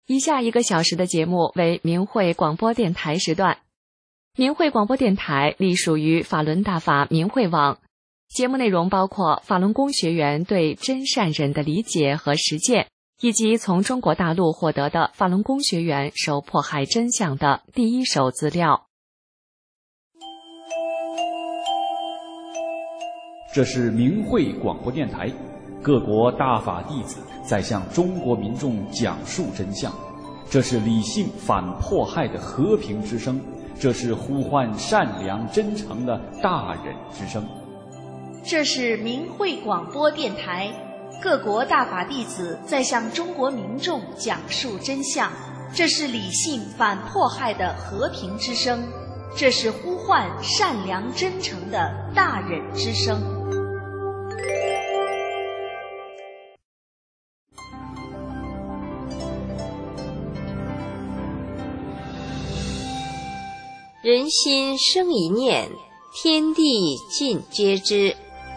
以下1个小时的节目为明慧广播电台时段。明慧广播电台隶属于法轮大法明慧网，节目内容包括法轮功学员对真善忍的理解和实践，以及从中国大陆获得的法轮功学员受迫害真相的第一手资料。 这是明慧广播电台，各国大法弟子在向中国民众讲述真相，这是理性反迫害的和平之声，这是呼唤善良真诚的大忍之声。 这是明慧广播电台，各国大法弟子在向中国民众讲述真相，这是理性反迫害的和平之声，这是呼唤善良真诚的大忍之声。 人心生一念，天地尽皆知。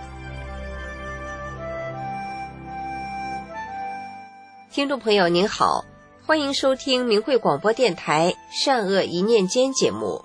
听众朋友您好，欢迎收听明慧广播电台善恶一念间节目。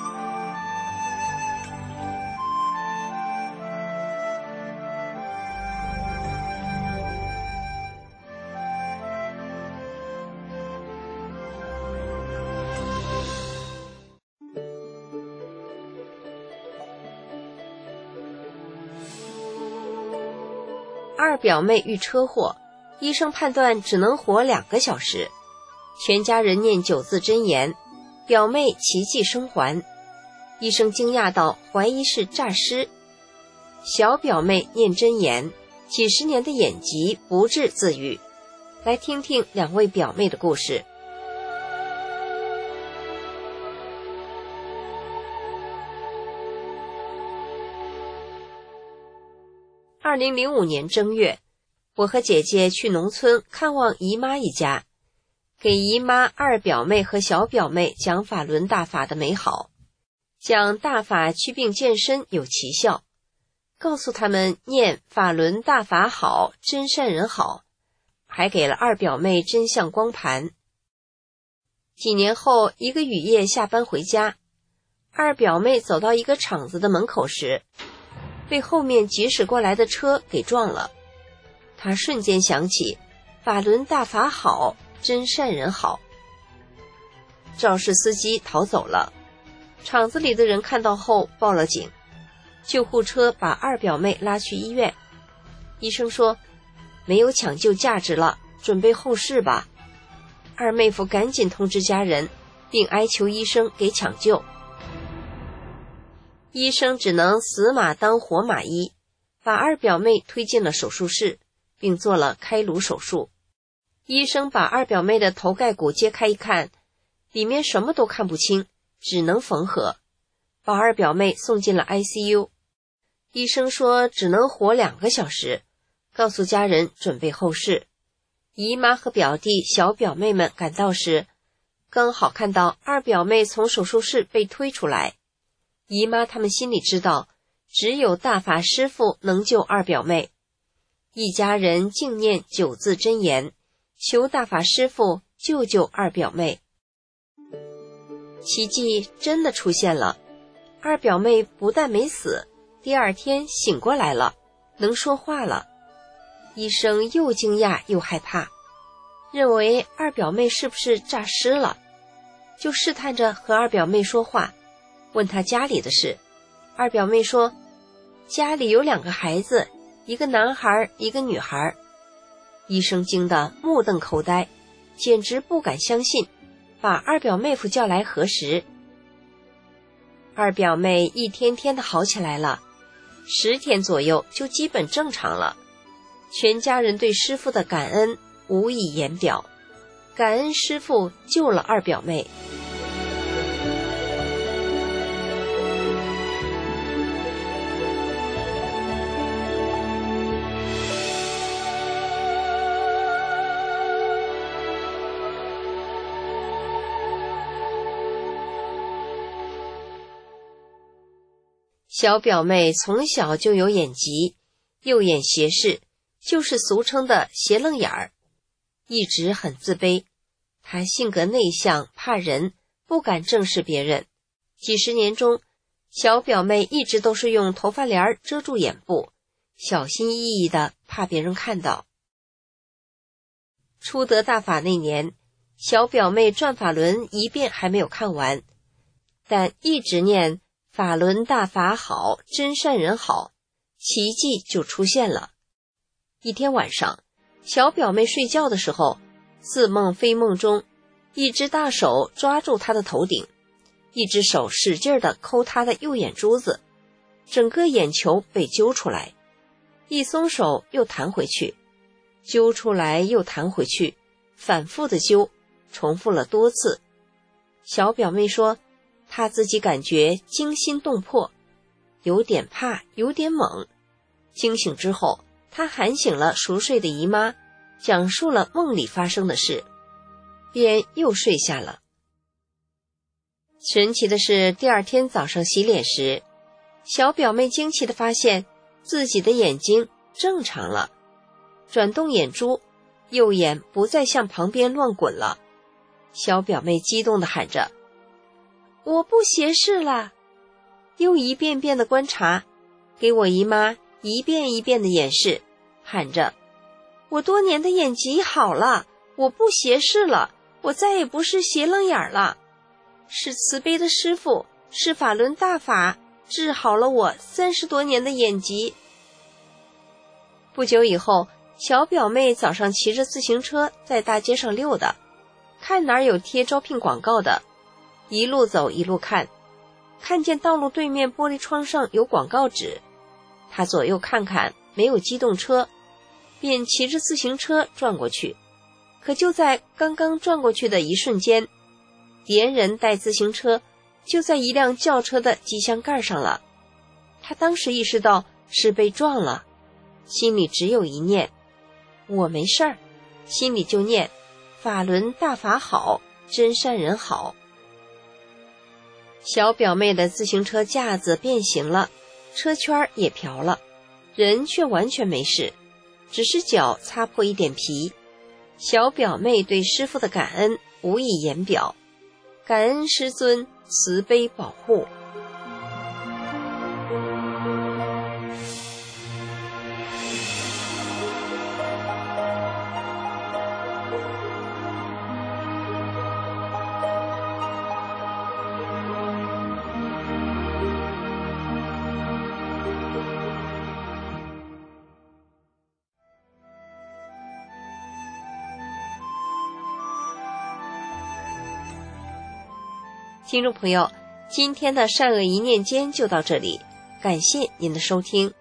二表妹遇车祸，医生判断只能活2个小时，全家人念9字真言，表妹奇迹生还。医生惊讶到怀疑是诈尸。小表妹念真言，几10年的眼疾不治自愈。来听听2位表妹的故事。2005年正月，我和姐姐去农村看望姨妈一家，给姨妈2表妹和小表妹讲法轮大法的美好，讲大法祛病健身有奇效，告诉他们念法轮大法好，真善人好，还给了2表妹真相光盘。几年后，一个雨夜下班回家，2表妹走到一个厂子的门口时，被后面疾驶过来的车给撞了。他瞬间想起法轮大法好，真善人好。肇事司机逃走了，厂子里的人看到后报了警，救护车把2表妹拉去医院。医生说没有抢救价值了，准备后事吧。2妹夫赶紧通知家人，并哀求医生给抢救。医生只能死马当活马医，把2表妹推进了手术室，并做了开颅手术。医生把2表妹的头盖骨揭开一看，里面什么都看不清，只能缝合，把2表妹送进了 ICU。 医生说只能活2个小时，告诉家人准备后事。姨妈和表弟小表妹们赶到时，刚好看到2表妹从手术室被推出来。姨妈他们心里知道，只有大法师父能救2表妹。一家人静念9字真言，求大法师父救救2表妹。奇迹真的出现了，2表妹不但没死，第2天醒过来了，能说话了。医生又惊讶又害怕，认为2表妹是不是诈尸了，就试探着和2表妹说话，问她家里的事。2表妹说家里有2个孩子，一个男孩一个女孩。医生惊得目瞪口呆，简直不敢相信，把2表妹夫叫来核实。2表妹一天天的好起来了，10天左右就基本正常了。全家人对师父的感恩无以言表，感恩师父救了2表妹。小表妹从小就有眼疾，右眼斜视，就是俗称的斜楞眼儿，一直很自卑， 他性格内向，怕人，不敢正视别人。几十年中，小表妹一直都是用头发帘遮住眼部，小心翼翼的，怕别人看到。初得大法那年，小表妹转法轮一遍还没有看完，但一直念法轮大法好，真善人好，奇迹就出现了。一天晚上，小表妹睡觉的时候，似梦非梦中，一只大手抓住她的头顶，一只手使劲地抠她的右眼珠子，整个眼球被揪出来，一松手又弹回去，揪出来又弹回去，反复的揪，重复了多次。小表妹说，她自己感觉惊心动魄，有点怕，有点猛。惊醒之后，她喊醒了熟睡的姨妈，讲述了梦里发生的事，便又睡下了。神奇的是，第二天早上洗脸时，小表妹惊奇地发现自己的眼睛正常了，转动眼珠，右眼不再向旁边乱滚了。小表妹激动地喊着，我不斜视了，又一遍遍地观察，给我姨妈一遍一遍地演示，喊着，我多年的眼疾好了，我不斜视了，我再也不是斜楞眼了，是慈悲的师父，是法轮大法治好了我30多年的眼疾。不久以后，小表妹早上骑着自行车在大街上溜达，看哪儿有贴招聘广告的，一路走一路看，看见道路对面玻璃窗上有广告纸，她左右看看没有机动车，便骑着自行车转过去。可就在刚刚转过去的一瞬间，别人带自行车就在一辆轿车的机箱盖上了。她当时意识到是被撞了，心里只有一念，我没事儿，心里就念法轮大法好，真善人好。小表妹的自行车架子变形了，车圈也瓢了，人却完全没事，只是脚擦破一点皮。小表妹对师父的感恩无以言表，感恩师尊慈悲保护。听众朋友，今天的善恶一念间就到这里，感谢您的收听。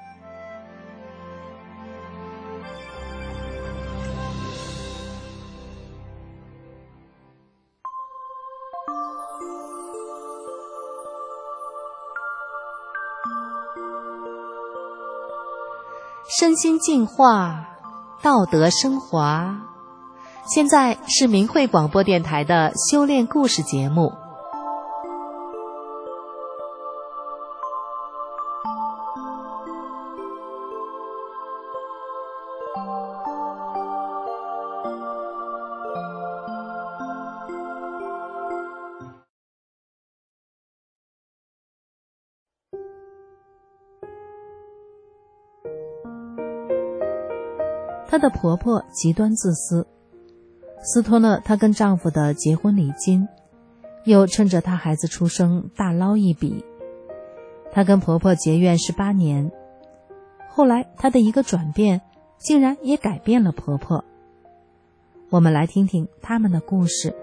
身心净化，道德升华。现在是明慧广播电台的修炼故事节目。她的婆婆极端自私，私吞了她跟丈夫的结婚礼金，又趁着她孩子出生大捞一笔。她跟婆婆结怨18年，后来她的一个转变，竟然也改变了婆婆。我们来听听他们的故事。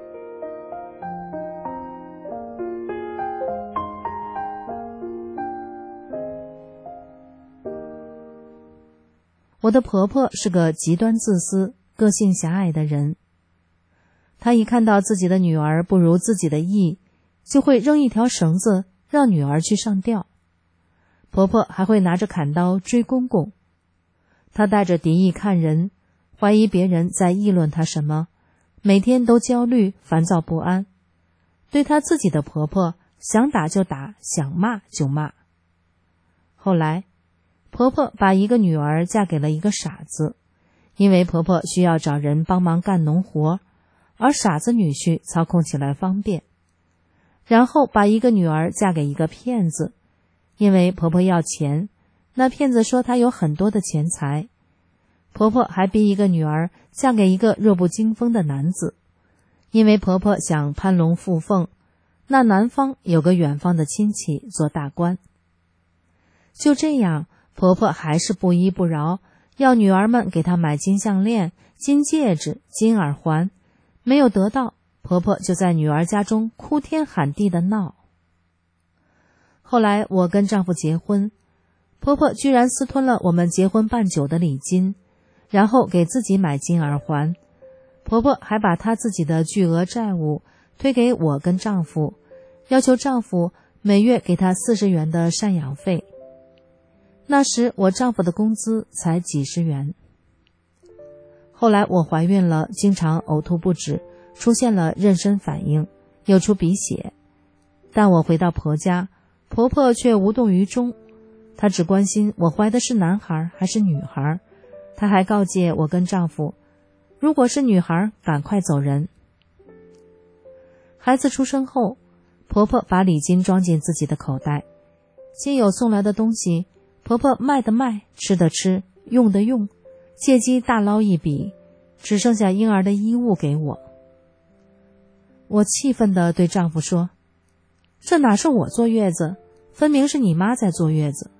我的婆婆是个极端自私、个性狭隘的人。她一看到自己的女儿不如自己的意，就会扔一条绳子让女儿去上吊。婆婆还会拿着砍刀追公公。她带着敌意看人，怀疑别人在议论她什么，每天都焦虑、烦躁不安。对她自己的婆婆，想打就打，想骂就骂。后来婆婆把一个女儿嫁给了一个傻子，因为婆婆需要找人帮忙干农活， 而傻子女婿操控起来方便。然后把一个女儿嫁给一个骗子，因为婆婆要钱，那骗子说他有很多的钱财。婆婆还逼一个女儿嫁给一个弱不禁风的男子，因为婆婆想攀龙附凤，那男方有个远方的亲戚做大官。就这样，婆婆还是不依不饶，要女儿们给她买金项链、金戒指、金耳环，没有得到，婆婆就在女儿家中哭天喊地的闹。后来我跟丈夫结婚，婆婆居然私吞了我们结婚办酒的礼金，然后给自己买金耳环。婆婆还把她自己的巨额债务推给我跟丈夫，要求丈夫每月给她40元的赡养费。那时我丈夫的工资才几十元。后来我怀孕了，经常呕吐不止，出现了妊娠反应，又出鼻血。但我回到婆家，婆婆却无动于衷，她只关心我怀的是男孩还是女孩。她还告诫我跟丈夫，如果是女孩，赶快走人。孩子出生后，婆婆把礼金装进自己的口袋，亲友送来的东西，婆婆卖的卖，吃的吃，用的用，借机大捞一笔，只剩下婴儿的衣物给我。我气愤地对丈夫说，这哪是我坐月子，分明是你妈在坐月子。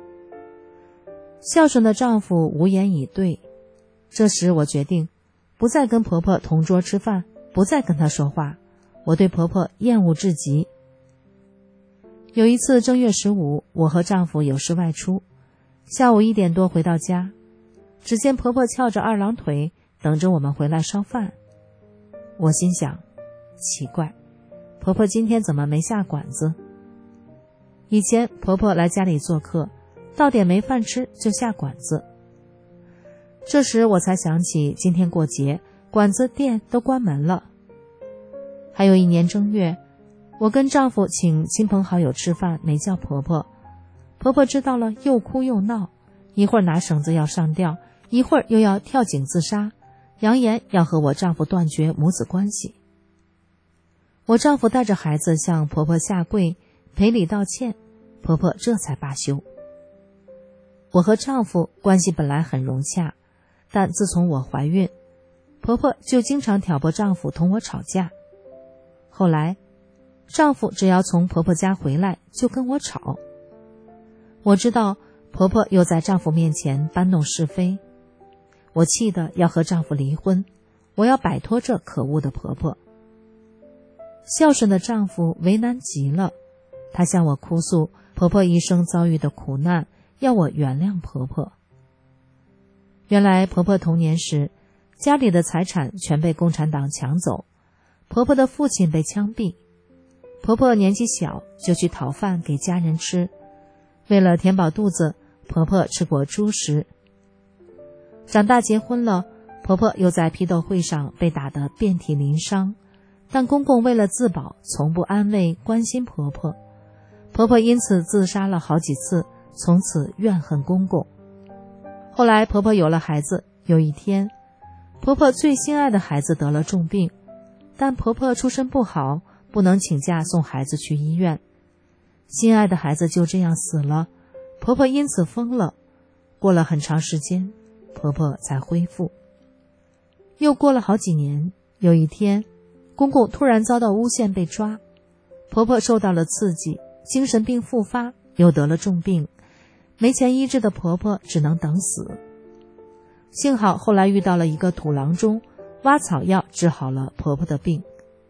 孝顺的丈夫无言以对。这时我决定不再跟婆婆同桌吃饭，不再跟她说话，我对婆婆厌恶至极。有一次正月15，我和丈夫有事外出，下午1点多回到家，只见婆婆翘着2郎腿等着我们回来烧饭。我心想，奇怪，婆婆今天怎么没下馆子？以前婆婆来家里做客，到点没饭吃就下馆子。这时我才想起今天过节，馆子店都关门了。还有一年正月，我跟丈夫请亲朋好友吃饭，没叫婆婆。婆婆知道了又哭又闹，一会儿拿绳子要上吊，一会儿又要跳井自杀，扬言要和我丈夫断绝母子关系。我丈夫带着孩子向婆婆下跪赔礼道歉，婆婆这才罢休。我和丈夫关系本来很融洽，但自从我怀孕，婆婆就经常挑拨丈夫同我吵架。后来丈夫只要从婆婆家回来就跟我吵。我知道婆婆又在丈夫面前搬弄是非，我气得要和丈夫离婚，我要摆脱这可恶的婆婆。孝顺的丈夫为难极了，他向我哭诉婆婆一生遭遇的苦难，要我原谅婆婆。原来婆婆童年时，家里的财产全被共产党抢走，婆婆的父亲被枪毙，婆婆年纪小就去讨饭给家人吃，为了填饱肚子，婆婆吃过猪食。长大结婚了，婆婆又在批斗会上被打得遍体鳞伤，但公公为了自保，从不安慰关心婆婆，婆婆因此自杀了好几次，从此怨恨公公。后来婆婆有了孩子，有一天，婆婆最心爱的孩子得了重病，但婆婆出身不好，不能请假送孩子去医院，心爱的孩子就这样死了，婆婆因此疯了。过了很长时间，婆婆才恢复。又过了好几年，有一天，公公突然遭到诬陷被抓，婆婆受到了刺激，精神病复发，又得了重病，没钱医治的婆婆只能等死。幸好后来遇到了一个土郎中，挖草药治好了婆婆的病。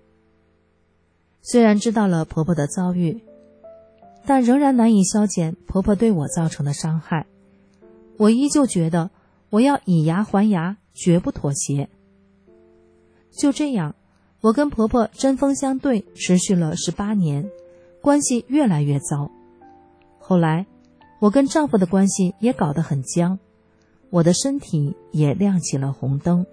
虽然知道了婆婆的遭遇，但仍然难以消减婆婆对我造成的伤害。我依旧觉得我要以牙还牙，绝不妥协。就这样，我跟婆婆针锋相对，持续了18年，关系越来越糟。后来，我跟丈夫的关系也搞得很僵，我的身体也亮起了红灯。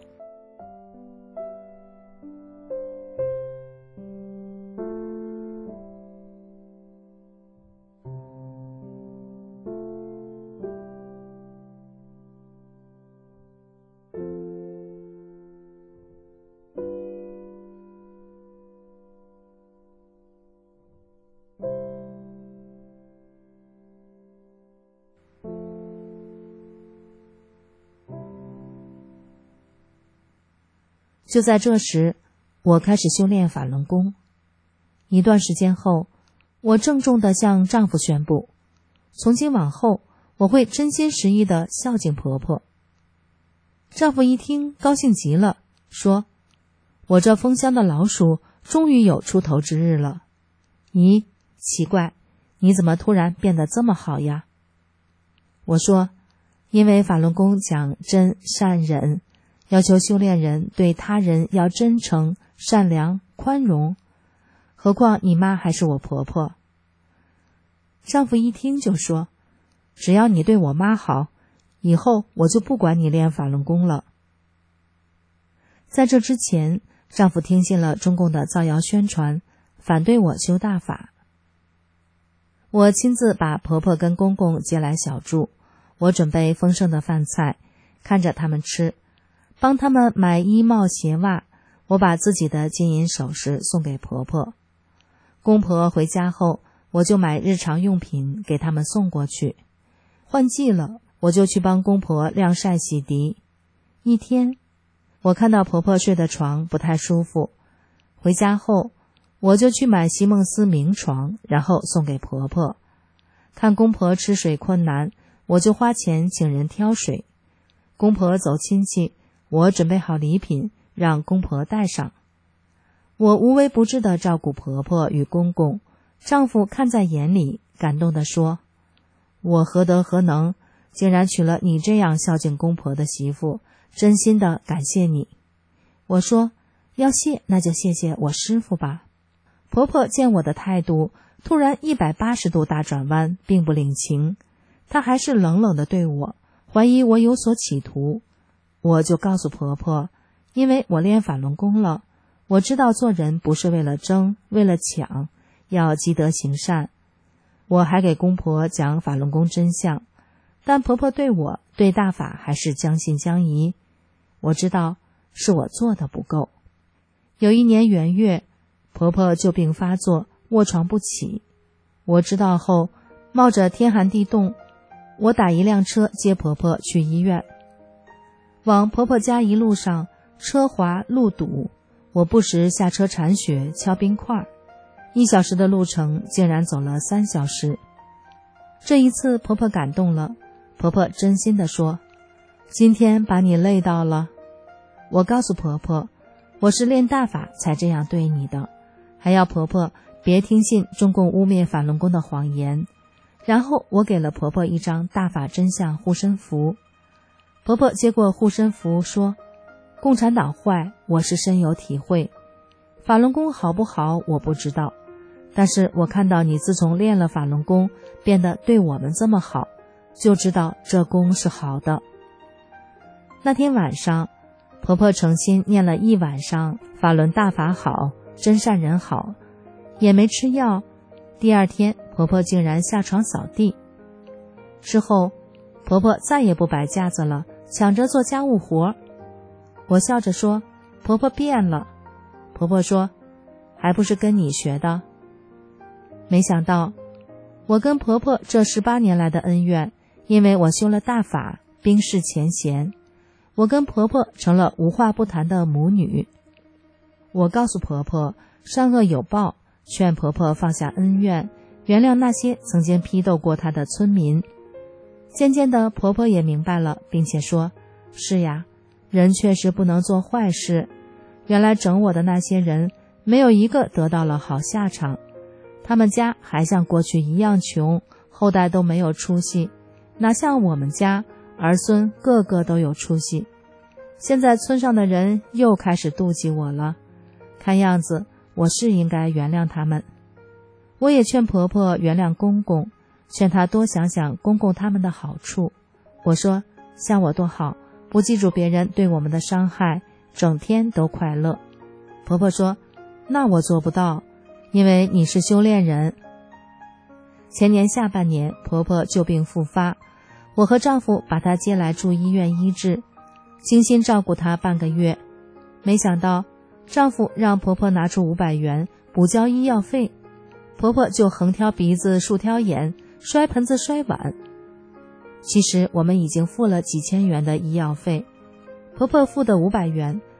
就在这时，我开始修炼法轮功。一段时间后，我郑重地向丈夫宣布，从今往后，我会真心实意地孝敬婆婆。丈夫一听，高兴极了，说：“我这封箱的老鼠终于有出头之日了。咦，奇怪，你怎么突然变得这么好呀？”我说：“因为法轮功讲真善忍，要求修炼人对他人要真诚、善良、宽容。何况你妈还是我婆婆。”丈夫一听就说：“只要你对我妈好，以后我就不管你练法轮功了。”在这之前，丈夫听信了中共的造谣宣传，反对我修大法。我亲自把婆婆跟公公接来小住，我准备丰盛的饭菜，看着他们吃，帮他们买衣帽鞋袜，我把自己的金银首饰送给婆婆。公婆回家后，我就买日常用品给他们送过去。换季了，我就去帮公婆晾晒洗涤。一天，我看到婆婆睡的床不太舒服，回家后我就去买席梦思名床，然后送给婆婆。看公婆吃水困难，我就花钱请人挑水。公婆走亲戚，我准备好礼品让公婆带上。我无微不至地照顾婆婆与公公，丈夫看在眼里，感动地说：“我何德何能，竟然娶了你这样孝敬公婆的媳妇，真心的感谢你。”我说：“要谢那就谢谢我师傅吧。”婆婆见我的态度突然180度大转弯，并不领情，她还是冷冷地对我，怀疑我有所企图。我就告诉婆婆，因为我练法轮功了，我知道做人不是为了争，为了抢，要积德行善。我还给公婆讲法轮功真相，但婆婆对我对大法还是将信将疑。我知道是我做的不够。有一年元月，婆婆旧病发作，卧床不起。我知道后，冒着天寒地冻，我打一辆车接婆婆去医院。往婆婆家一路上，车滑路堵，我不时下车铲雪敲冰块，1小时的路程竟然走了3小时。这一次婆婆感动了，婆婆真心地说：“今天把你累到了。”我告诉婆婆，我是练大法才这样对你的，还要婆婆别听信中共污蔑法轮功的谎言。然后我给了婆婆一张大法真相护身符。婆婆接过护身符说：“共产党坏，我是深有体会。法轮功好不好我不知道，但是我看到你自从练了法轮功，变得对我们这么好，就知道这功是好的。”那天晚上，婆婆诚心念了1晚上法轮大法好，真善人好，也没吃药。第二天，婆婆竟然下床扫地。之后，婆婆再也不摆架子了，抢着做家务活。我笑着说：“婆婆变了。”婆婆说：“还不是跟你学的。”没想到，我跟婆婆这18年来的恩怨，因为我修了大法，冰释前嫌。我跟婆婆成了无话不谈的母女。我告诉婆婆，善恶有报，劝婆婆放下恩怨，原谅那些曾经批斗过她的村民。渐渐的，婆婆也明白了，并且说：“是呀，人确实不能做坏事。原来整我的那些人，没有一个得到了好下场。他们家还像过去一样穷，后代都没有出息，哪像我们家儿孙个个都有出息。现在村上的人又开始妒忌我了，看样子我是应该原谅他们。”我也劝婆婆原谅公公，劝她多想想公公他们的好处。我说：“像我多好，不记住别人对我们的伤害，整天都快乐。”婆婆说：“那我做不到，因为你是修炼人。”前年下半年，婆婆旧病复发，我和丈夫把她接来住医院医治，精心照顾她半个月。没想到丈夫让婆婆拿出500元补交医药费，婆婆就横挑鼻子竖挑眼，摔盆子摔碗。其实我们已经付了几千元的医药费，婆婆付的500元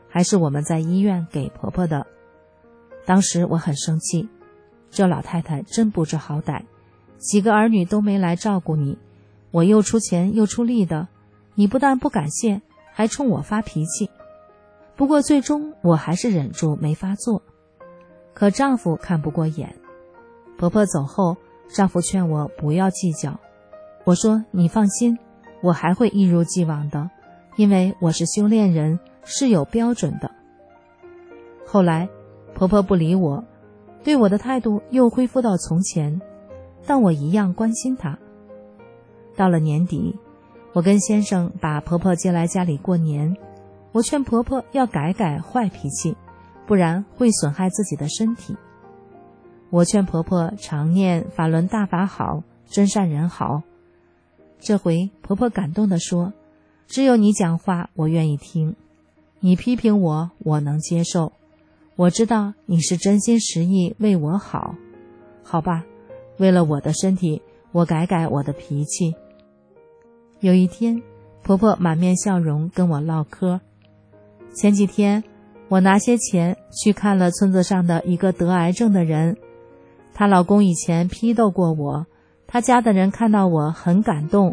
还是我们在医院给婆婆的。当时我很生气，这老太太真不知好歹，几个儿女都没来照顾你，我又出钱又出力的，你不但不感谢，还冲我发脾气。不过最终我还是忍住没发作。可丈夫看不过眼，婆婆走后，丈夫劝我不要计较。我说你放心，我还会一如既往的，因为我是修炼人，是有标准的。后来婆婆不理我，对我的态度又恢复到从前，但我一样关心她。到了年底，我跟先生把婆婆接来家里过年，我劝婆婆要改改坏脾气，不然会损害自己的身体。我劝婆婆常念法轮大法好，真善人好。这回婆婆感动地说，只有你讲话我愿意听，你批评我，我能接受，我知道你是真心实意为我好。好吧，为了我的身体，我改改我的脾气。有一天，婆婆满面笑容跟我唠嗑。前几天我拿些钱去看了村子上的一个得癌症的人，她老公以前批斗过我，她家的人看到我很感动。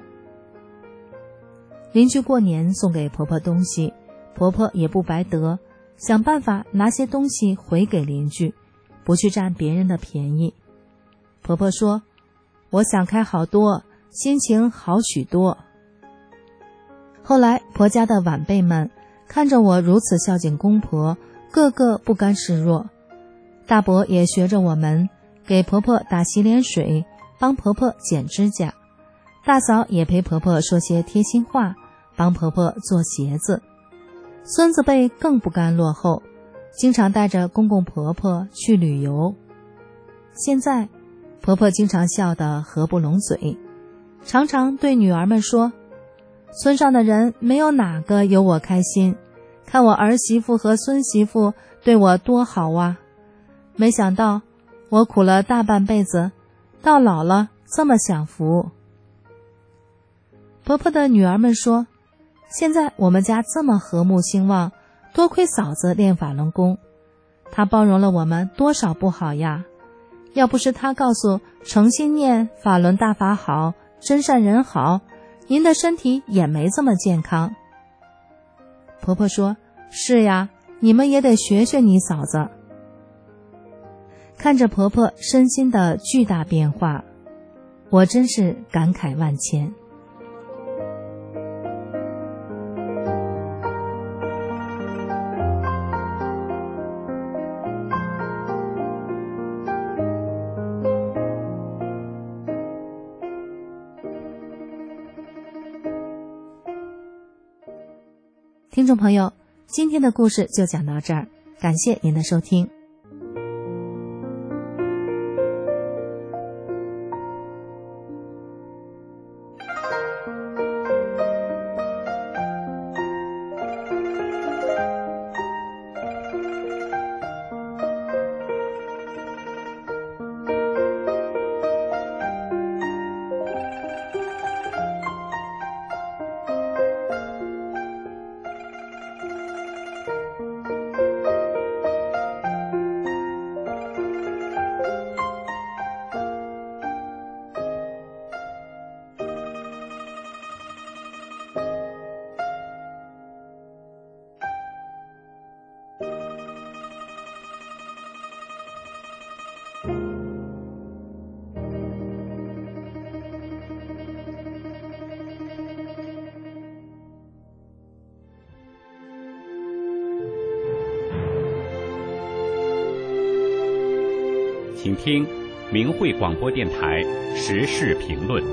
邻居过年送给婆婆东西，婆婆也不白得，想办法拿些东西回给邻居，不去占别人的便宜。婆婆说，我想开好多，心情好许多。后来婆家的晚辈们看着我如此孝敬公婆，个个不甘示弱。大伯也学着我们，给婆婆打洗脸水，帮婆婆剪指甲。大嫂也陪婆婆说些贴心话，帮婆婆做鞋子。孙子辈更不甘落后，经常带着公公婆婆去旅游。现在婆婆经常笑得合不拢嘴，常常对女儿们说，村上的人没有哪个有我开心，看我儿媳妇和孙媳妇对我多好啊！没想到我苦了大半辈子，到老了这么享福。婆婆的女儿们说，现在我们家这么和睦兴旺，多亏嫂子练法轮功，她包容了我们多少不好呀！要不是她告诉诚心念法轮大法好，真善人好，您的身体也没这么健康。婆婆说，是呀，你们也得学学你嫂子。看着婆婆身心的巨大变化，我真是感慨万千。听众朋友，今天的故事就讲到这儿，感谢您的收听。 请听明慧广播电台时事评论。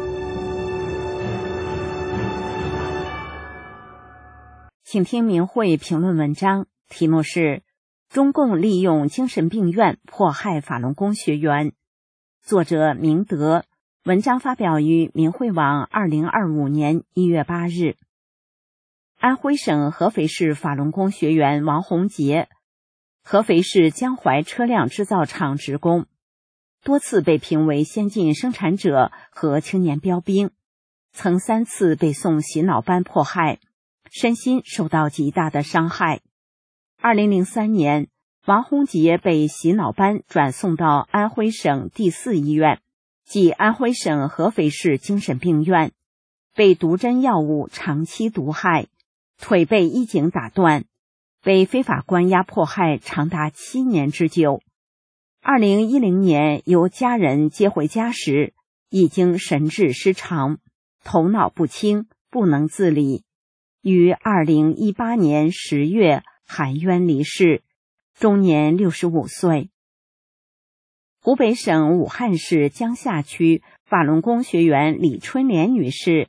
请听明慧评论文章，题目是中共利用精神病院迫害法轮功学员，作者明德，文章发表于明慧网2025年1月8日。安徽省合肥市法轮功学员王洪杰，合肥市江淮车辆制造厂职工，多次被评为先进生产者和青年标兵，曾3次被送洗脑班迫害，身心受到极大的伤害。 2003年，王洪杰被洗脑班转送到安徽省第4医院，即安徽省合肥市精神病院，被毒针药物长期毒害，腿被医警打断，被非法关押迫害长达7年之久。2010年由家人接回家时，已经神志失常，头脑不清，不能自理，于2018年10月含冤离世，终年65岁。湖北省武汉市江夏区法轮功学员李春莲女士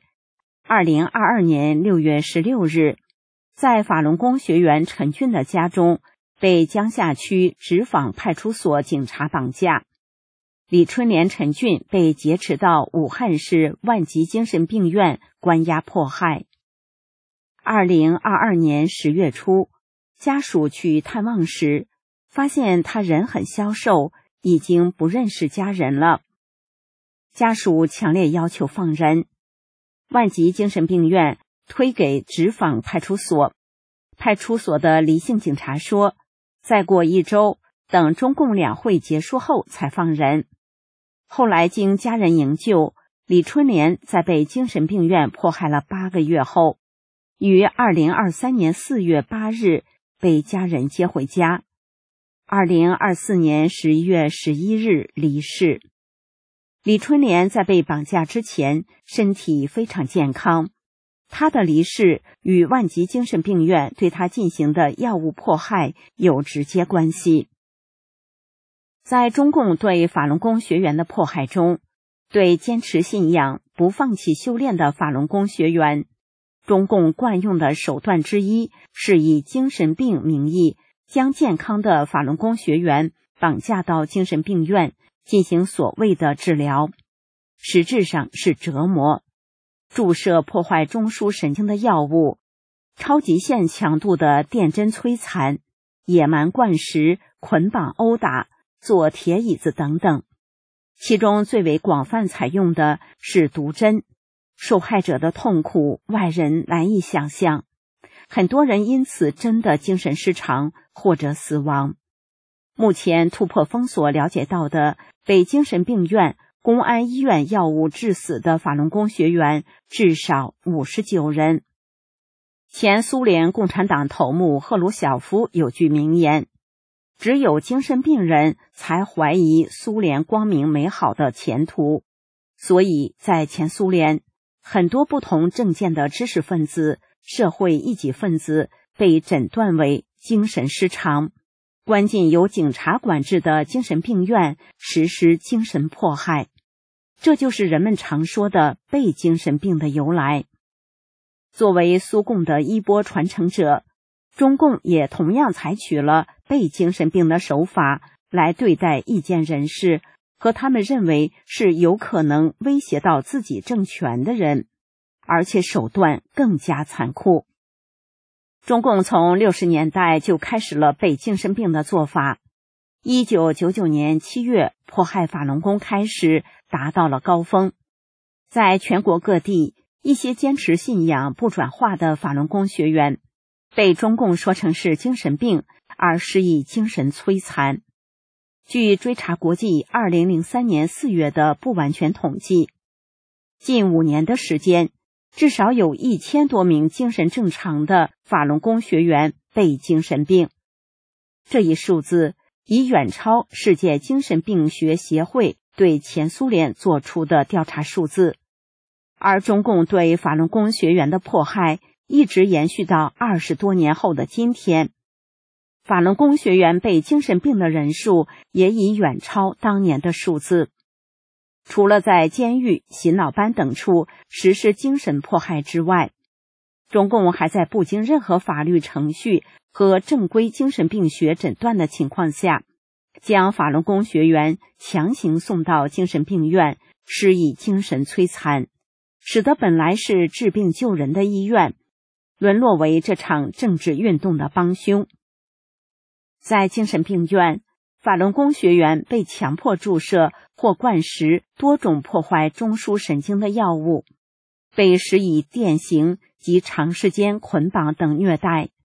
2022年6月16日，在法轮功学员陈俊的家中被江夏区直坊派出所警察绑架。李春莲、陈俊被劫持到武汉市万集精神病院关押迫害。2022年10月初，家属去探望时，发现他人很消瘦，已经不认识家人了。家属强烈要求放人，万集精神病院推给直坊派出所。派出所的黎姓警察说，再过1周，等中共两会结束后才放人。后来经家人营救，李春莲在被精神病院迫害了8个月后，于2023年4月8日被家人接回家。2024年11月11日离世。李春莲在被绑架之前身体非常健康，她的离世与万集精神病院对她进行的药物迫害有直接关系。在中共对法轮功学员的迫害中，对坚持信仰、不放弃修炼的法轮功学员，中共惯用的手段之一是以精神病名义将健康的法轮功学员绑架到精神病院进行所谓的治疗，实质上是折磨，注射破坏中枢神经的药物，超极限强度的电针摧残，野蛮灌食、捆绑殴打、做铁椅子等等。其中最为广泛采用的是毒针，受害者的痛苦外人难以想象，很多人因此真的精神失常或者死亡。目前突破封锁了解到的被精神病院、公安医院药物致死的法轮功学员至少59人。前苏联共产党头目赫鲁晓夫有句名言，只有精神病人才怀疑苏联光明美好的前途。所以在前苏联，很多不同政见的知识分子、社会异己分子被诊断为精神失常，关进由警察管制的精神病院实施精神迫害。这就是人们常说的被精神病的由来。作为苏共的衣钵传承者，中共也同样采取了被精神病的手法来对待意见人士和他们认为是有可能威胁到自己政权的人，而且手段更加残酷。中共从60年代就开始了被精神病的做法。1999年7月，迫害法轮功开始达到了高峰。在全国各地，一些坚持信仰不转化的法轮功学员被中共说成是精神病而施以精神摧残。据追查国际2003年4月的不完全统计，近5年的时间，至少有1000多名精神正常的法轮功学员被精神病。这一数字已远超世界精神病学协会对前苏联做出的调查数字，而中共对法轮功学员的迫害一直延续到20多年后的今天。法轮功学员被精神病的人数也已远超当年的数字。除了在监狱、洗脑班等处实施精神迫害之外，中共还在不经任何法律程序和正规精神病学诊断的情况下，将法轮功学员强行送到精神病院，施以精神摧残，使得本来是治病救人的医院沦落为这场政治运动的帮凶。在精神病院，法轮功学员被强迫注射或灌食多种破坏中枢神经的药物，被施以电刑及长时间捆绑等虐待，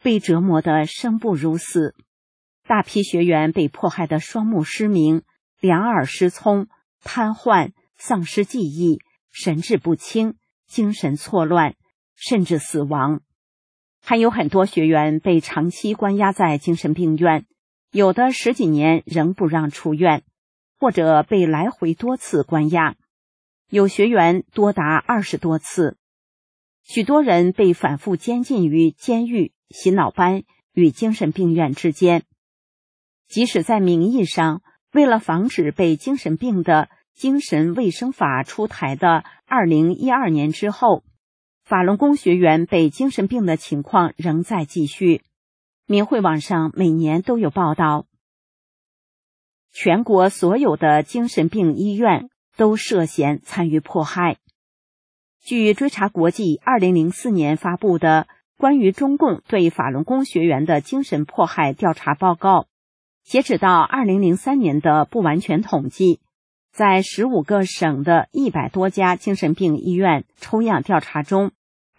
被折磨得生不如死。大批学员被迫害得双目失明、两耳失聪、瘫痪、丧失记忆、神志不清、精神错乱，甚至死亡。还有很多学员被长期关押在精神病院，有的10几年仍不让出院，或者被来回多次关押，有学员多达20多次。许多人被反复监禁于监狱、洗脑班与精神病院之间。即使在名义上，为了防止被精神病的精神卫生法出台的2012年之后，法轮功学员被精神病的情况仍在继续。明慧网上每年都有报道，全国所有的精神病医院都涉嫌参与迫害。据追查国际2004年发布的关于中共对法轮功学员的精神迫害调查报告，截止到2003年的不完全统计，在15个省的100多家精神病医院抽样调查中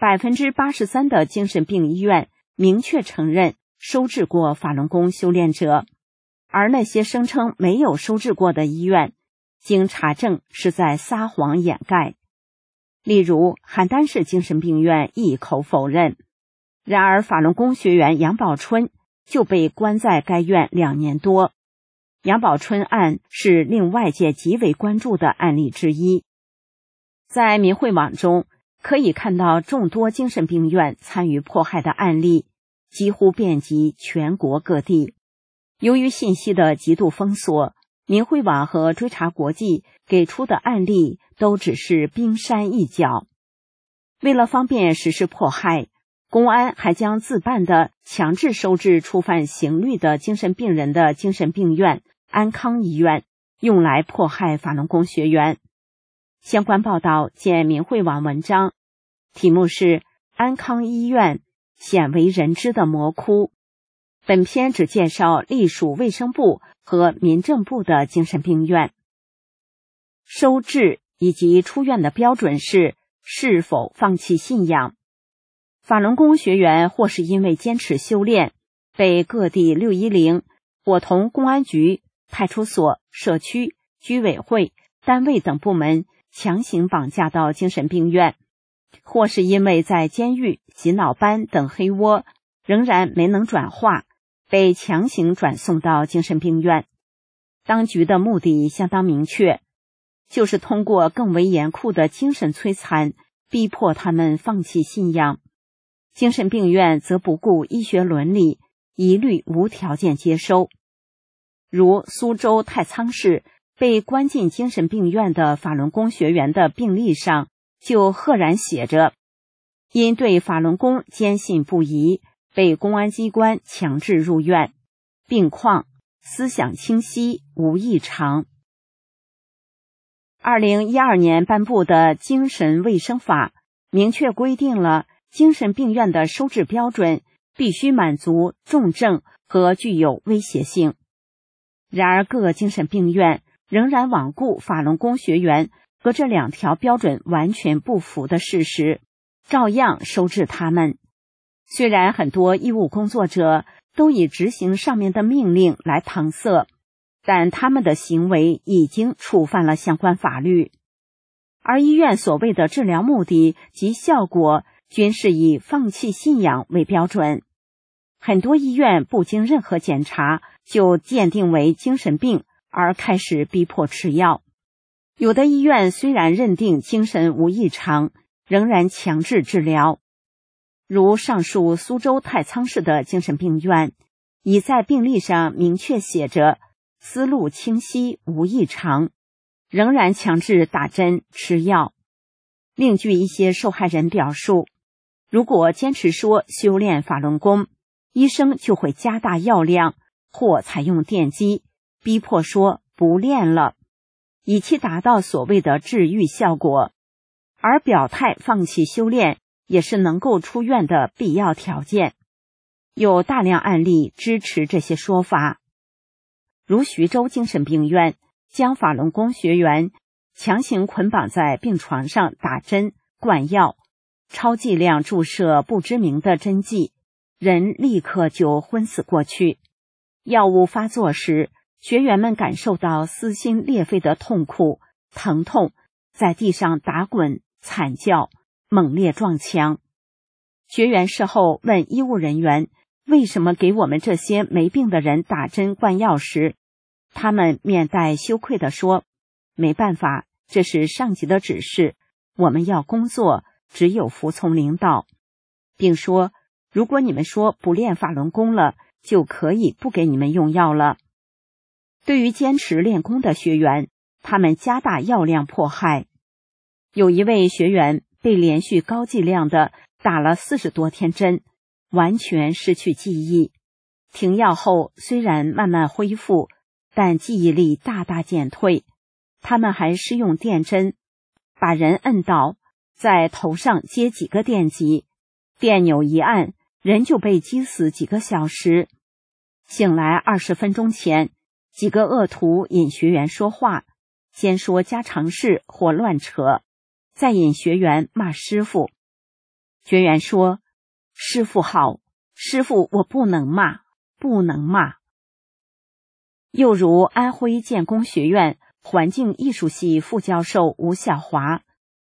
，83%的精神病医院明确承认收治过法轮功修炼者，而那些声称没有收治过的医院，经查证是在撒谎掩盖。例如，邯郸市精神病院一口否认。然而，法轮功学员杨宝春就被关在该院2年多。杨宝春案是令外界极为关注的案例之一。在明慧网中可以看到众多精神病院参与迫害的案例，几乎遍及全国各地。由于信息的极度封锁，明慧网和追查国际给出的案例都只是冰山一角。为了方便实施迫害，公安还将自办的强制收治触犯刑律的精神病人的精神病院安康医院用来迫害法轮功学员。相关报道见明慧网文章，题目是安康医院鲜为人知的魔窟。本篇只介绍隶属卫生部和民政部的精神病院。收治以及出院的标准是否放弃信仰。法轮功学员或是因为坚持修炼，被各地610伙同公安局、派出所、社区、居委会、单位等部门强行绑架到精神病院，或是因为在监狱、洗脑班等黑窝仍然没能转化，被强行转送到精神病院。当局的目的相当明确，就是通过更为严酷的精神摧残，逼迫他们放弃信仰。精神病院则不顾医学伦理，一律无条件接收。如苏州太仓市被关进精神病院的法轮功学员的病历上就赫然写着，因对法轮功坚信不疑，被公安机关强制入院，病况思想清晰，无异常。2012年颁布的精神卫生法明确规定了精神病院的收治标准必须满足重症和具有威胁性。然而各精神病院仍然罔顾法轮功学员和这2条标准完全不符的事实，照样收治他们。虽然很多医务工作者都以执行上面的命令来搪塞，但他们的行为已经触犯了相关法律。而医院所谓的治疗目的及效果均是以放弃信仰为标准。很多医院不经任何检查就鉴定为精神病而开始逼迫吃药。有的医院虽然认定精神无异常，仍然强制治疗。如上述苏州太仓市的精神病院，已在病历上明确写着思路清晰无异常，仍然强制打针吃药。另据一些受害人表述，如果坚持说修炼法轮功，医生就会加大药量或采用电击，逼迫说不练了，以期达到所谓的治愈效果。而表态放弃修炼也是能够出院的必要条件。有大量案例支持这些说法。如徐州精神病院将法轮功学员强行捆绑在病床上打针、灌药，超剂量注射不知名的针剂， 人立刻就昏死过去。药物发作时，学员们感受到撕心裂肺的痛苦、疼痛，在地上打滚、惨叫、猛烈撞墙。学员事后问医务人员为什么给我们这些没病的人打针灌药时，他们面带羞愧地说，没办法，这是上级的指示，我们要工作，只有服从领导，并说如果你们说不练法轮功了，就可以不给你们用药了。对于坚持练功的学员，他们加大药量迫害。有一位学员被连续高剂量的打了40多天针，完全失去记忆。停药后虽然慢慢恢复，但记忆力大大减退。他们还施用电针，把人摁倒，在头上接几个电击，电钮一按，人就被击死几个小时。醒来20分钟前，几个恶徒引学员说话，先说家常事或乱扯，再引学员骂师父。学员说，师父好，师父我不能骂，不能骂。又如安徽建工学院环境艺术系副教授吴晓华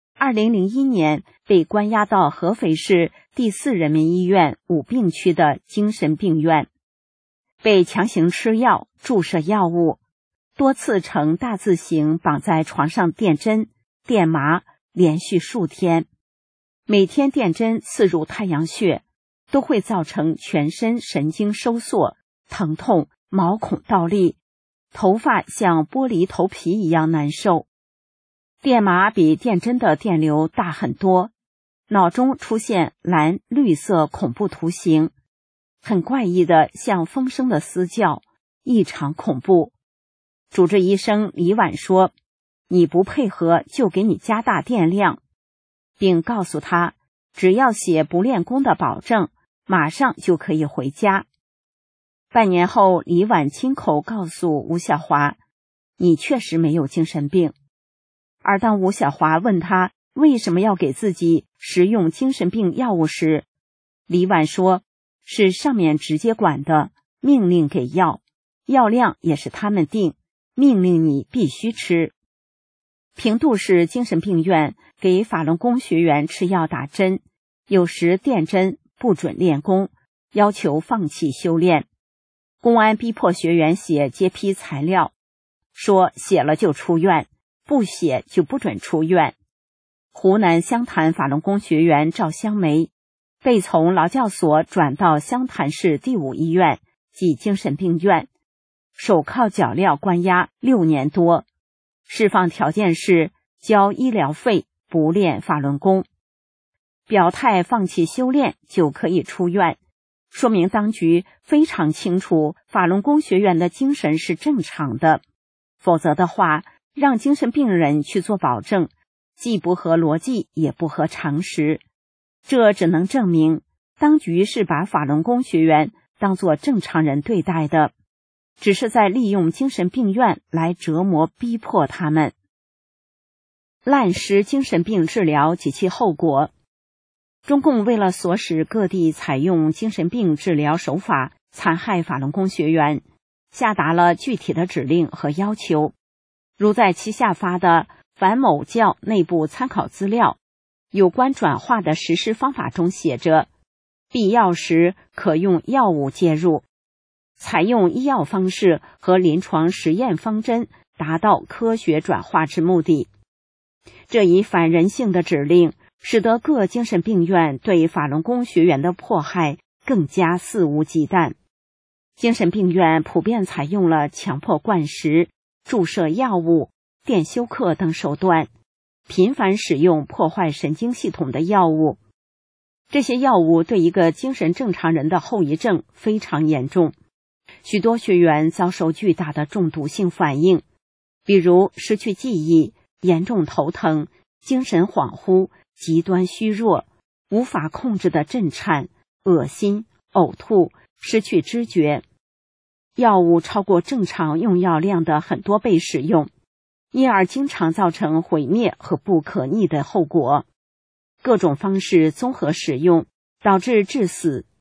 ，2001年被关押到合肥市第4人民医院武病区的精神病院，被强行吃药、注射药物，多次呈大字形绑在床上电针、电麻，连续数天。每天电针刺入太阳穴，都会造成全身神经收缩、疼痛、毛孔倒立，头发像剥离头皮一样难受。电麻比电针的电流大很多，脑中出现蓝、绿色恐怖图形，很怪异的像风声的嘶叫，异常恐怖。主治医生李婉说，你不配合就给你加大电量，并告诉他只要写不练功的保证，马上就可以回家。半年后，李婉亲口告诉吴晓华，你确实没有精神病。而当吴晓华问他为什么要给自己食用精神病药物时，李婉说，是上面直接管的，命令给药，药量也是他们定，命令你必须吃。平度市精神病院给法轮功学员吃药打针，有时电针不准练功，要求放弃修炼。公安逼迫学员写揭批材料，说写了就出院，不写就不准出院。湖南湘潭法轮功学员赵香梅被从劳教所转到湘潭市第5医院即精神病院，手铐脚镣关押6年多，释放条件是交医疗费，不练法轮功。表态放弃修炼就可以出院，说明当局非常清楚法轮功学员的精神是正常的，否则的话，让精神病人去做保证，既不合逻辑也不合常识。这只能证明当局是把法轮功学员当作正常人对待的，只是在利用精神病院来折磨逼迫他们。滥施精神病治疗及其后果。中共为了唆使各地采用精神病治疗手法残害法轮功学员，下达了具体的指令和要求，如在其下发的反某教内部参考资料有关转化的实施方法中写着，必要时可用药物介入，采用医药方式和临床实验方针，达到科学转化之目的。这一反人性的指令使得各精神病院对法轮功学员的迫害更加肆无忌惮。精神病院普遍采用了强迫灌食、注射药物、电休克等手段，频繁使用破坏神经系统的药物。这些药物对一个精神正常人的后遗症非常严重，许多学员遭受巨大的中毒性反应，比如失去记忆、严重头疼、精神恍惚、极端虚弱、无法控制的震颤、恶心、呕吐、失去知觉。药物超过正常用药量的很多倍使用，因而经常造成毁灭和不可逆的后果。各种方式综合使用，导致致死、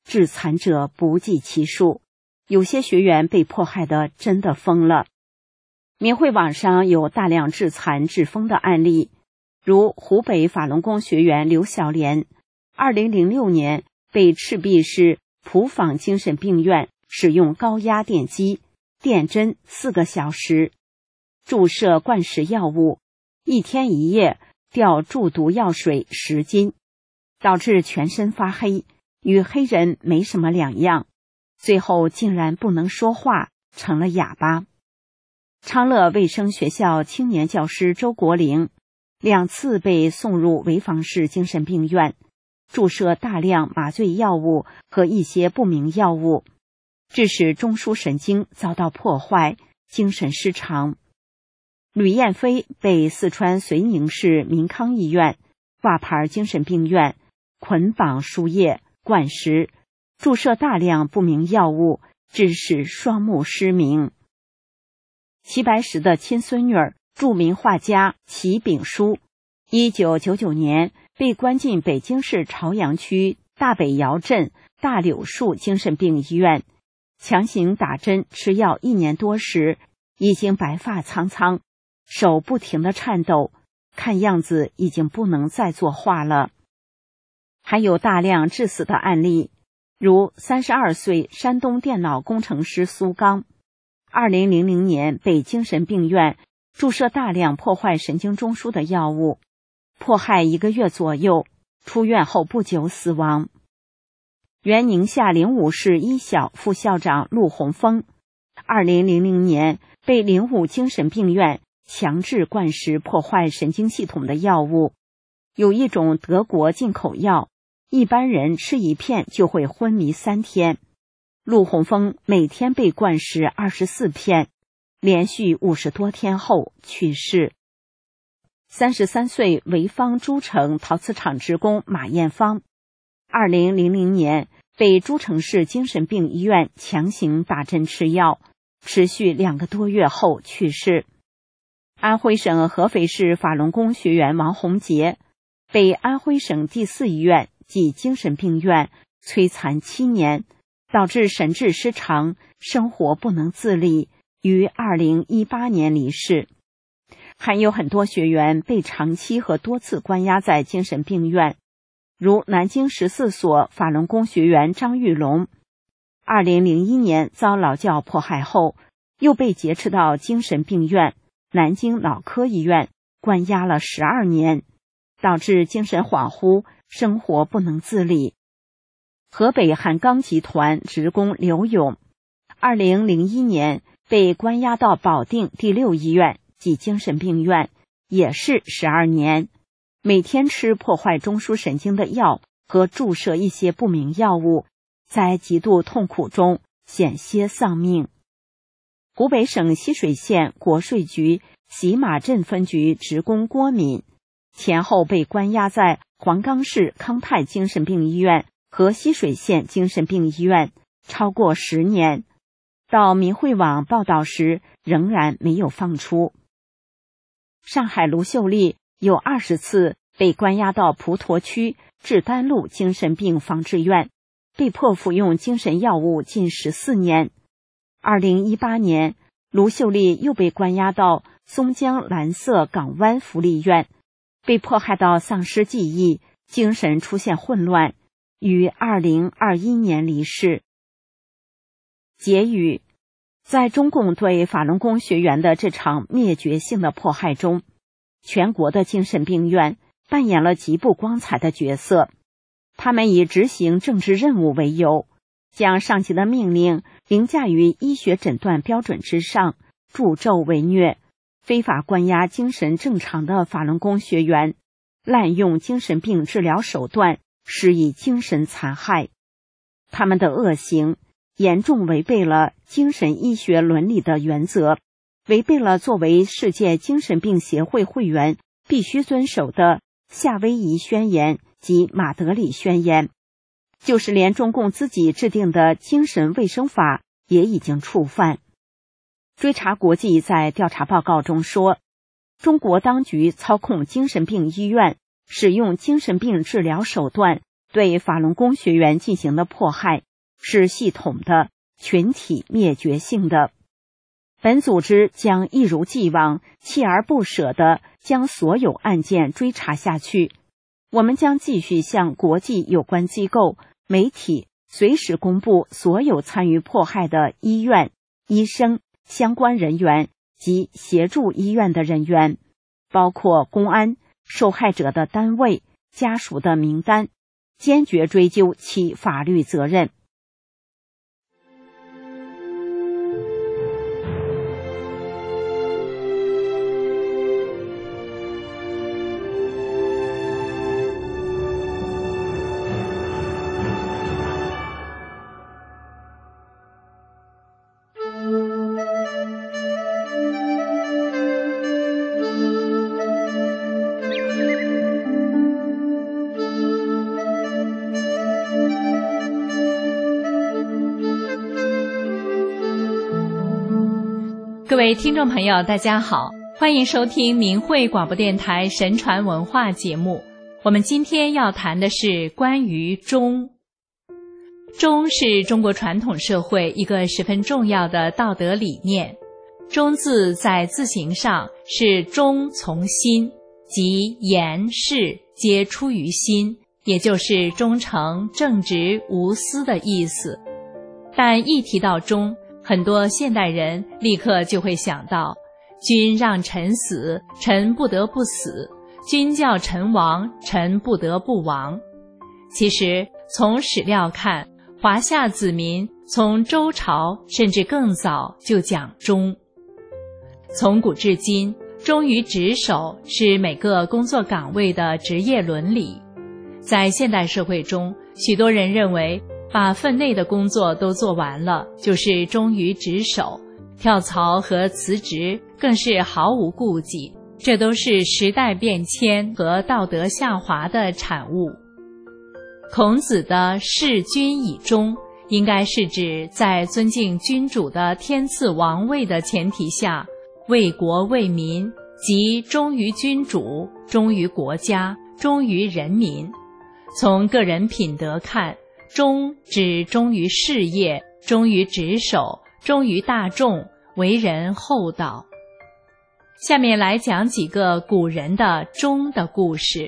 致残者不计其数，有些学员被迫害的真的疯了。明慧网上有大量致残致疯的案例，如湖北法轮功学员刘小莲2006年被赤壁市普坊精神病院使用高压电击电针4个小时，注射灌食药物，1天1夜吊注毒药水10斤，导致全身发黑，与黑人没什么两样，最后竟然不能说话，成了哑巴。昌乐卫生学校青年教师周国龄2次被送入潍坊市精神病院，注射大量麻醉药物和一些不明药物，致使中枢神经遭到破坏，精神失常。吕燕飞被四川绥宁市民康医院挂牌精神病院捆绑输液灌食，注射大量不明药物，致使双目失明。齐白石的亲孙女著名画家齐炳书1999年被关进北京市朝阳区大北窑镇大柳树精神病医院，强行打针吃药1年多时，已经白发苍苍，手不停地颤抖，看样子已经不能再作画了。还有大量致死的案例，如32岁山东电脑工程师苏刚2000年被精神病院注射大量破坏神经中枢的药物，迫害1个月左右，出院后不久死亡。原宁夏灵武市一小副校长陆洪峰2000年被灵武精神病院强制灌食破坏神经系统的药物，有一种德国进口药，一般人吃1片就会昏迷3天。陆洪峰每天被灌食24片，连续50多天后去世。33岁潍坊诸城陶瓷厂职工马艳芳2000年被诸城市精神病医院强行打针吃药，持续2个多月后去世。安徽省合肥市法轮功学员王洪杰被安徽省第4医院及精神病院摧残7年，导致神志失常，生活不能自理，于2018年离世。还有很多学员被长期和多次关押在精神病院，如南京14所法轮功学员张玉龙2001年遭劳教迫害后，又被劫持到精神病院南京脑科医院关押了12年，导致精神恍惚，生活不能自理。河北汉钢集团职工刘勇2001年被关押到保定第6医院及精神病院，也是12年，每天吃破坏中枢神经的药和注射一些不明药物，在极度痛苦中险些丧命。湖北省浠水县国税局喜马镇分局职工郭敏前后被关押在黄冈市康泰精神病医院和浠水县精神病医院超过10年，到民慧网报道时仍然没有放出。上海卢秀丽有20次被关押到普陀区志丹路精神病防治院，被迫服用精神药物近14年。2018年，卢秀丽又被关押到松江蓝色港湾福利院，被迫害到丧失记忆，精神出现混乱，于2021年离世。结语：在中共对法轮功学员的这场灭绝性的迫害中，全国的精神病院扮演了极不光彩的角色。他们以执行政治任务为由，将上级的命令凌驾于医学诊断标准之上，助纣为虐，非法关押精神正常的法轮功学员，滥用精神病治疗手段，施以精神残害。他们的恶行严重违背了精神医学伦理的原则，违背了作为世界精神病协会会员必须遵守的夏威夷宣言及马德里宣言，就是连中共自己制定的精神卫生法也已经触犯。追查国际在调查报告中说，中国当局操控精神病医院，使用精神病治疗手段对法轮功学员进行的迫害是系统的、群体灭绝性的。本组织将一如既往、锲而不舍地将所有案件追查下去。我们将继续向国际有关机构、媒体随时公布所有参与迫害的医院、医生、相关人员及协助医院的人员，包括公安、受害者的单位、家属的名单，坚决追究其法律责任。 各位听众朋友，大家好，欢迎收听明慧广播电台神传文化节目。我们今天要谈的是关于忠。忠是中国传统社会一个十分重要的道德理念。忠字在字形上是忠从心，即言事皆出于心，也就是忠诚、正直、无私的意思。但一提到忠，很多现代人立刻就会想到，君让臣死，臣不得不死；君叫臣亡，臣不得不亡。其实从史料看，华夏子民从周朝甚至更早就讲忠。从古至今，忠于职守是每个工作岗位的职业伦理。在现代社会中，许多人认为把分内的工作都做完了，就是忠于职守，跳槽和辞职更是毫无顾忌，这都是时代变迁和道德下滑的产物。孔子的事君以忠，应该是指在尊敬君主的天赐王位的前提下，为国为民，即忠于君主，忠于国家，忠于人民。从个人品德看，忠指忠于事业，忠于职守，忠于大众，为人厚道。下面来讲几个古人的忠的故事。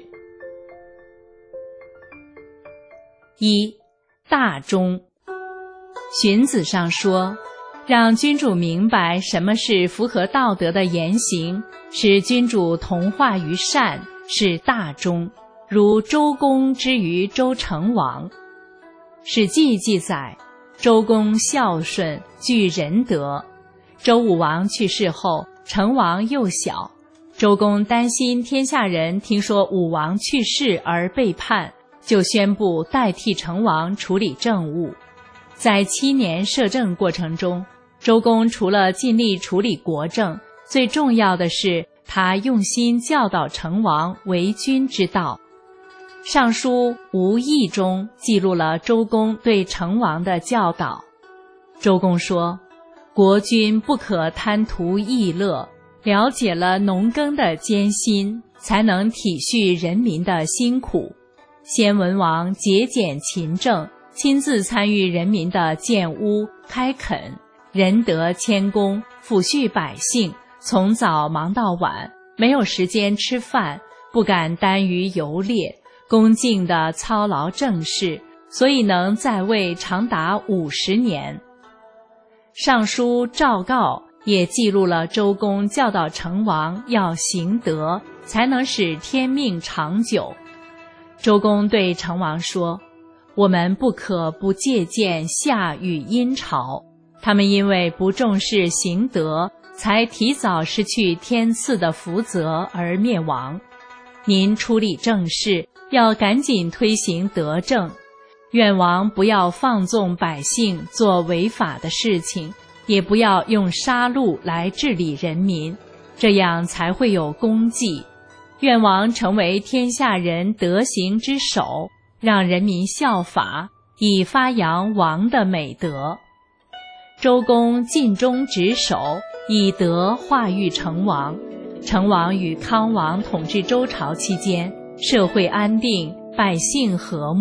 一、大忠。荀子上说，让君主明白什么是符合道德的言行，使君主同化于善，是大忠，如周公之于周成王。史记记载，周公孝顺，具仁德。周武王去世后，成王幼小，周公担心天下人听说武王去世而背叛，就宣布代替成王处理政务。在7年摄政过程中，周公除了尽力处理国政，最重要的是他用心教导成王为君之道。尚书吴益中记录了周公对成王的教导。周公说，国君不可贪图逸乐，了解了农耕的艰辛，才能体恤人民的辛苦。先文王节俭勤政，亲自参与人民的建屋、开垦，仁德谦恭，抚恤百姓，从早忙到晚，没有时间吃饭，不敢耽于游猎，恭敬地操劳政事，所以能在位长达50年。尚书赵告也记录了周公教导成王要行德，才能使天命长久。周公对成王说，我们不可不借鉴夏与殷朝，他们因为不重视行德，才提早失去天赐的福泽而灭亡。您处理政事，要赶紧推行德政，愿王不要放纵百姓做违法的事情，也不要用杀戮来治理人民，这样才会有功绩。愿王成为天下人德行之首，让人民效法，以发扬王的美德。周公尽忠职守，以德化育成王。成王与康王统治周朝期间，社会安定，百姓和睦，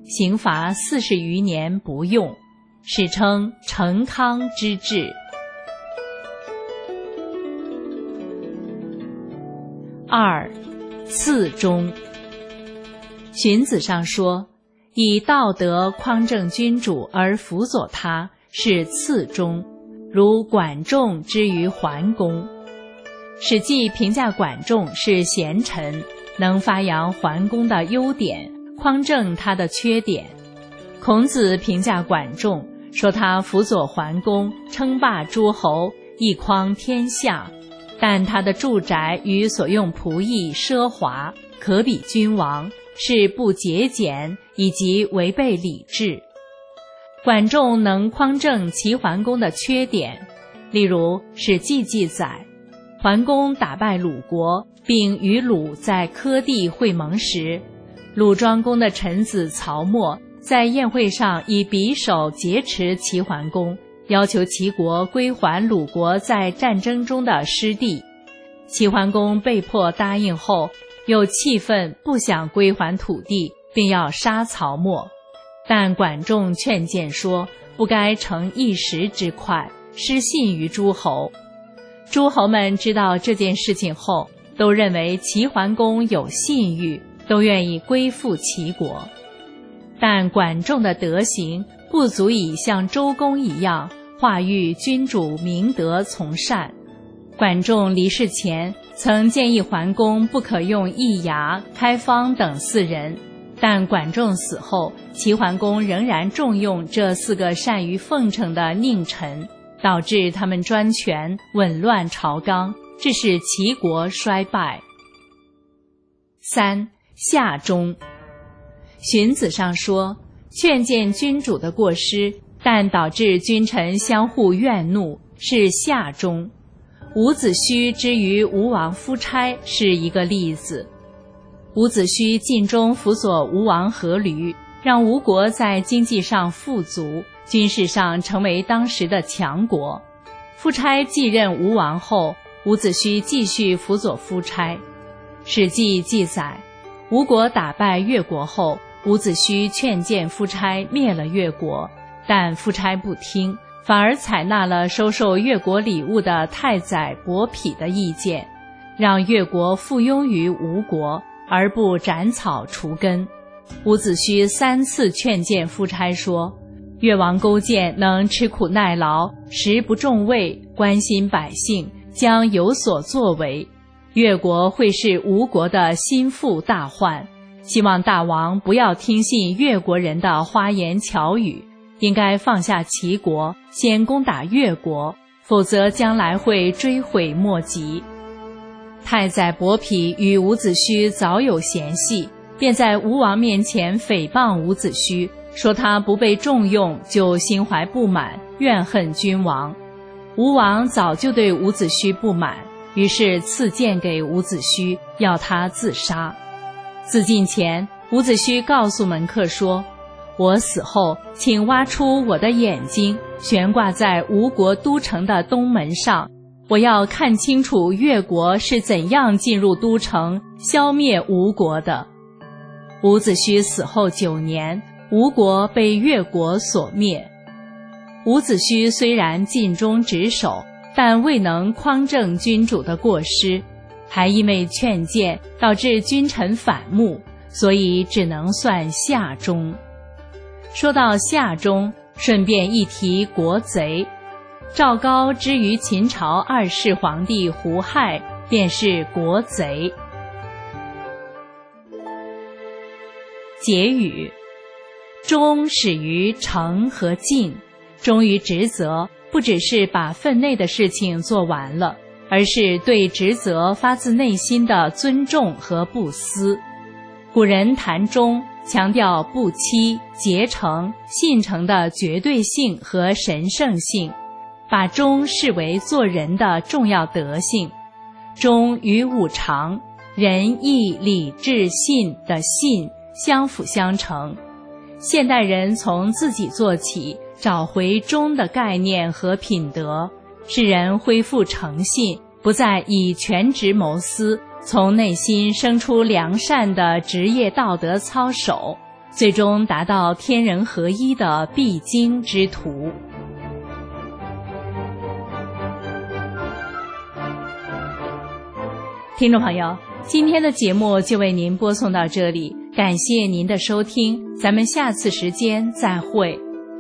刑罚40余年不用，史称成康之治。2. 次忠。荀子上说，以道德匡正君主而辅佐他，是次忠，如管仲之于桓公。史记评价管仲是贤臣，能发扬桓公的优点，匡正他的缺点。孔子评价管仲，说他辅佐桓公，称霸诸侯，一匡天下，但他的住宅与所用仆役奢华，可比君王，是不节俭以及违背礼制。管仲能匡正齐桓公的缺点，例如《史记》记载，桓公打败鲁国，并与鲁在柯地会盟时，鲁庄公的臣子曹沫在宴会上以匕首劫持齐桓公，要求齐国归还鲁国在战争中的失地。齐桓公被迫答应后，又气愤，不想归还土地，并要杀曹沫。但管仲劝谏说，不该乘一时之快，失信于诸侯。诸侯们知道这件事情后，都认为齐桓公有信誉，都愿意归附齐国。但管仲的德行不足以像周公一样化育君主明德从善。管仲离世前曾建议桓公不可用易牙、开方等4人，但管仲死后，齐桓公仍然重用这4个善于奉承的佞臣，导致他们专权，紊乱朝纲，致使齐国衰败。3. 下忠。荀子上说，劝谏君主的过失，但导致君臣相互怨怒，是下忠。伍子胥之于吴王夫差是一个例子。伍子胥尽忠辅佐吴王阖闾，让吴国在经济上富足，军事上成为当时的强国。夫差继任吴王后，伍子胥继续辅佐夫差。史记记载，吴国打败越国后，伍子胥劝谏夫差灭了越国，但夫差不听，反而采纳了收受越国礼物的太宰伯嚭的意见，让越国附庸于吴国，而不斩草除根。伍子胥3次劝谏夫差说，越王勾践能吃苦耐劳，食不重味，关心百姓，将有所作为，越国会是吴国的心腹大患，希望大王不要听信越国人的花言巧语，应该放下齐国，先攻打越国，否则将来会追悔莫及。太宰伯嚭与伍子胥早有嫌隙，便在吴王面前诽谤伍子胥，说他不被重用，就心怀不满，怨恨君王。吴王早就对伍子胥不满，于是赐剑给伍子胥，要他自杀。自尽前，伍子胥告诉门客说，我死后，请挖出我的眼睛，悬挂在吴国都城的东门上，我要看清楚越国是怎样进入都城，消灭吴国的。伍子胥死后9年，吴国被越国所灭。伍子胥虽然尽忠职守，但未能匡正君主的过失，还因为劝谏导致君臣反目，所以只能算下忠。说到下忠，顺便一提国贼。赵高之于秦朝2世皇帝胡亥，便是国贼。结语：忠始于诚和敬，忠于职责，不只是把分内的事情做完了，而是对职责发自内心的尊重和不私。古人谈忠，强调不欺、竭诚、信诚的绝对性和神圣性，把忠视为做人的重要德性。忠与五常、仁义礼智信的信相辅相成。现代人从自己做起，找回忠的概念和品德，使人恢复诚信，不再以权职谋私，从内心生出良善的职业道德操守， 最终达到天人合一的必经之途。听众朋友，今天的节目就为您播送到这里，感谢您的收听，咱们下次时间再会。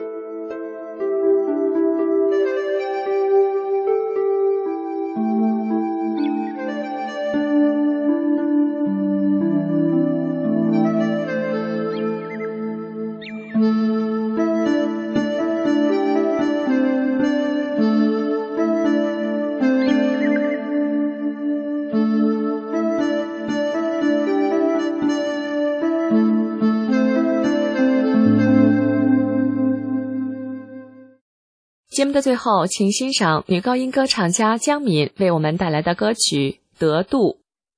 节目的最后，请欣赏女高音歌唱家江敏为我们带来的歌曲《得度》。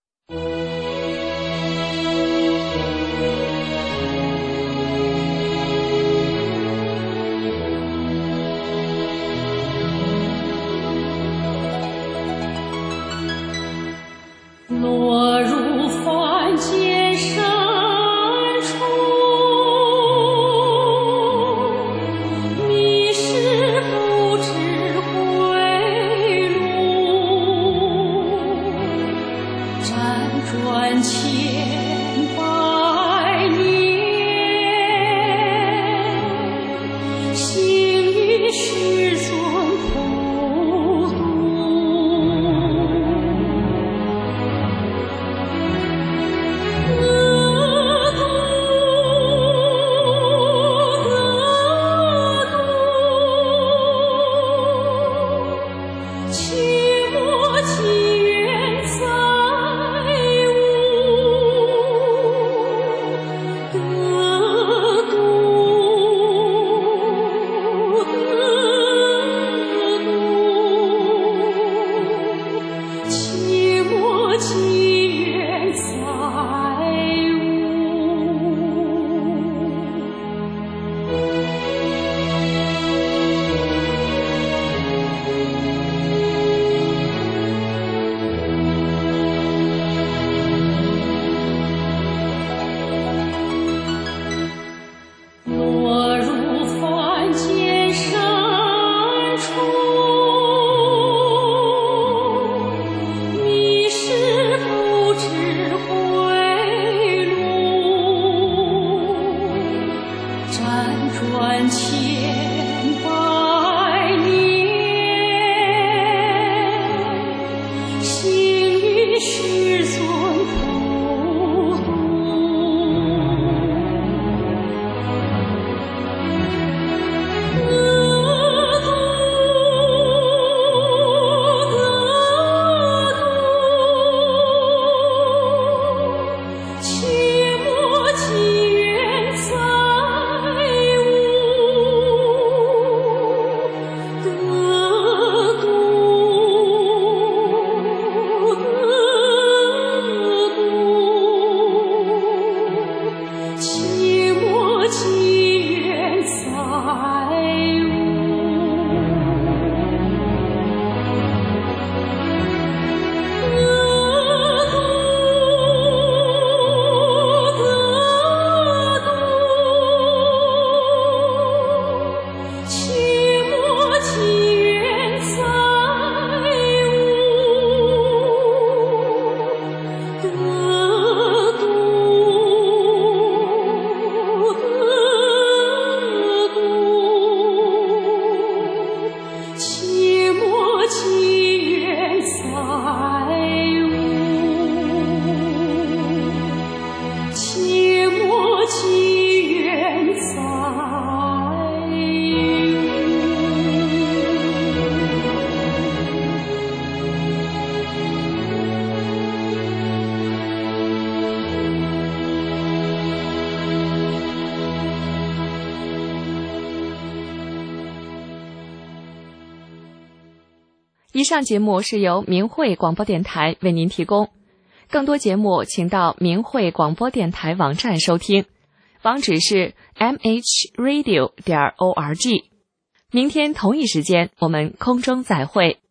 落入凡间深处，迷失不知归路，辗转千百年，行于世尊普渡。 以上节目是由明慧广播电台为您提供，更多节目请到明慧广播电台网站收听，网址是 mhradio.org。明天同一时间我们空中再会。